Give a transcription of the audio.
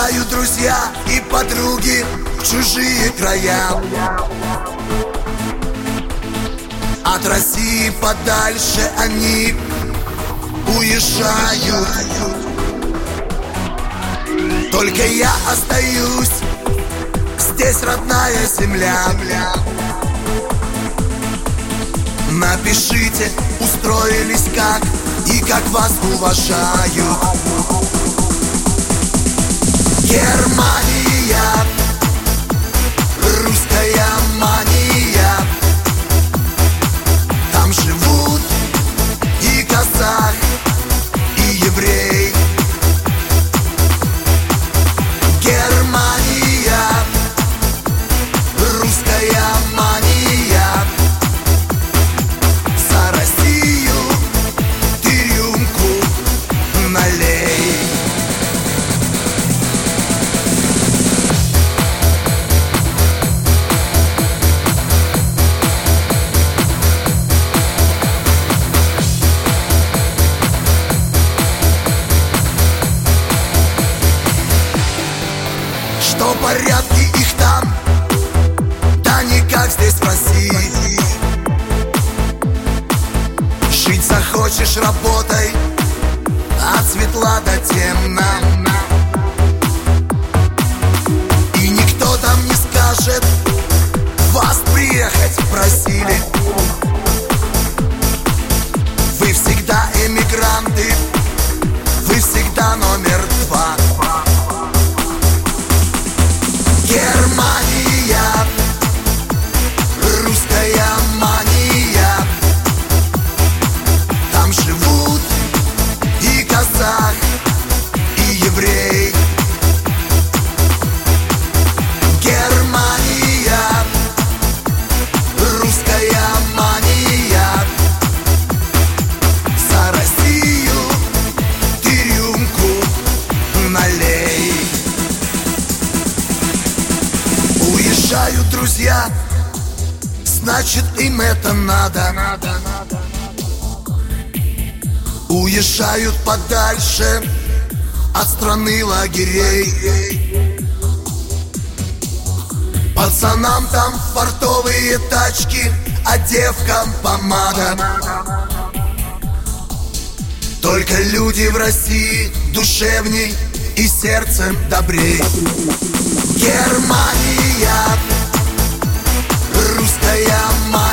Уезжают друзья и подруги в чужие края. От России подальше они уезжают. Только я остаюсь, здесь родная земля. Напишите, устроились как и как вас уважают. Германия, русская мания. Там живут и казах, и еврей. Германия, русская мания. За Россию ты рюмку налей. Что порядки их там, да не как здесь в России. Жить захочешь — работай, от светла до темна. И никто там не скажет, вас приехать просили. Вы всегда эмигранты, вы всегда номер два. Германия, русская мания. Там живут и казах, и еврей. Германия, русская мания. За Россию ты рюмку налей. Уезжают друзья, значит им это надо. Уезжают подальше от страны лагерей. Пацанам там фартовые тачки, а девкам помада. Только люди в России душевней и сердцем добрей. Германия, русская мать.